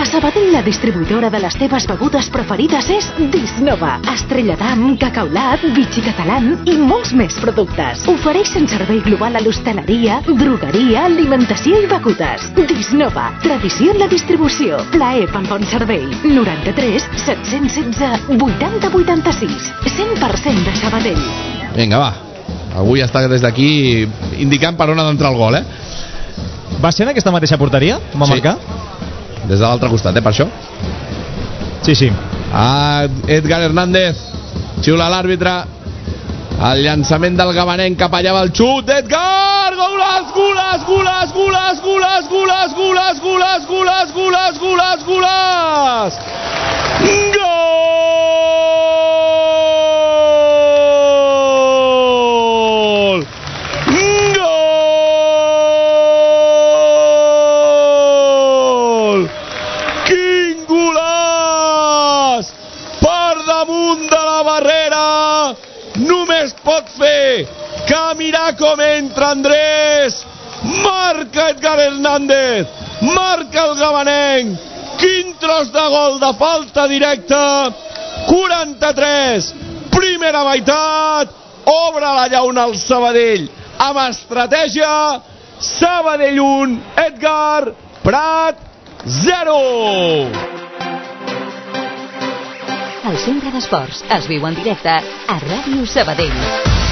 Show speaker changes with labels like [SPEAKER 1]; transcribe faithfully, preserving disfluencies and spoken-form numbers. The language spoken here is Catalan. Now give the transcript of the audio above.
[SPEAKER 1] A Sabadell, la distribuïdora de les teves begudes preferides és Disnova. Estrella d'Am, Cacaulat, Vichy Catalán i molts més productes. Ofereixen servei global a l'hostaleria, drogueria, alimentació i begudes. Disnova, tradició en la distribució. Plaer pel bon servei. noranta-tres set-cents setze vuitanta vuitanta-sis. cent per cent de Sabadell.
[SPEAKER 2] Vinga, va. Avui està des d'aquí indicant per on ha d'entrar el gol, eh?
[SPEAKER 3] Va ser en aquesta mateixa porteria? Va
[SPEAKER 2] sí.
[SPEAKER 3] marcar?
[SPEAKER 2] Des de l'altre costat, eh, per això?
[SPEAKER 3] Sí, sí.
[SPEAKER 2] Ah, Edgar Hernández. Xiula l'àrbitre. El llançament del gabanenc cap allà va el xut d'Edgar. Goles, goles, goles, goles, goles, goles, goles, goles, goles, goles, goles, goles. Gol! Només pot fer que mirar com entra Andrés. Marca Edgar Hernández, marca el gabanenc. Quin tros de gol de falta directa. quaranta-tres, primera meitat. Obre la llauna al Sabadell amb estratègia. Sabadell un, Edgar Prat zero.
[SPEAKER 4] El Centre d'Esports es viu en directe a Ràdio Sabadell.